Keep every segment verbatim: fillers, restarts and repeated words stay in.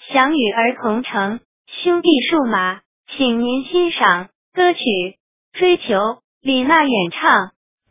想与儿同乘，兄弟数马，请您欣赏歌曲《追求》，李娜演唱。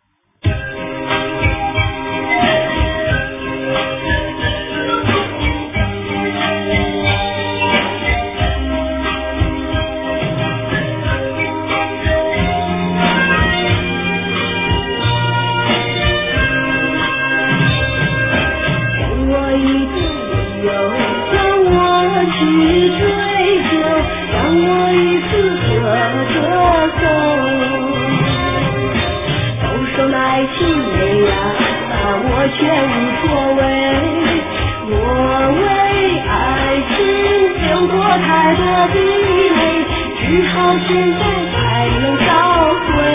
却无所谓，我为爱情流过太多的泪，只好现在才能找回。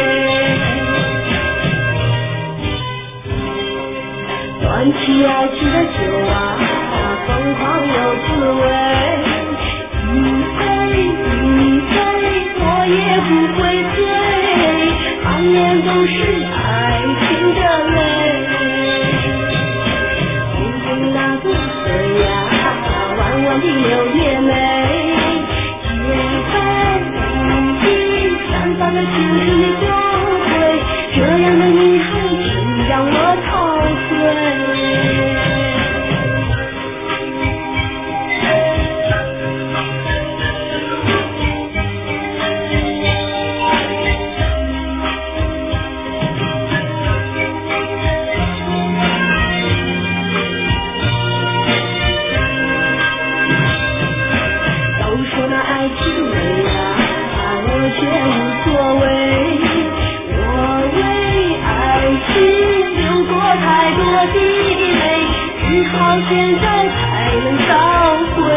端起爱情的酒啊，疯狂有滋味，一杯一杯我也不会醉，满脸都是爱情的泪。万的流眼泪，洁白无尽，散发着青春的光辉。这样的女孩真让我陶醉。现在才能找回，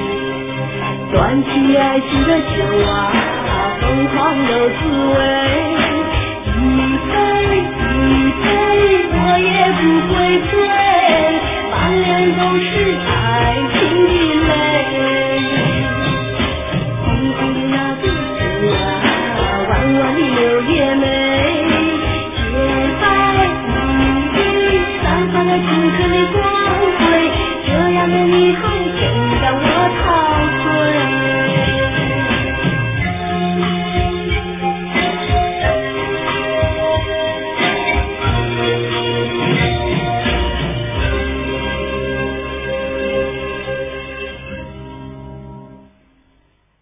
端起爱情的酒啊，疯狂有滋味。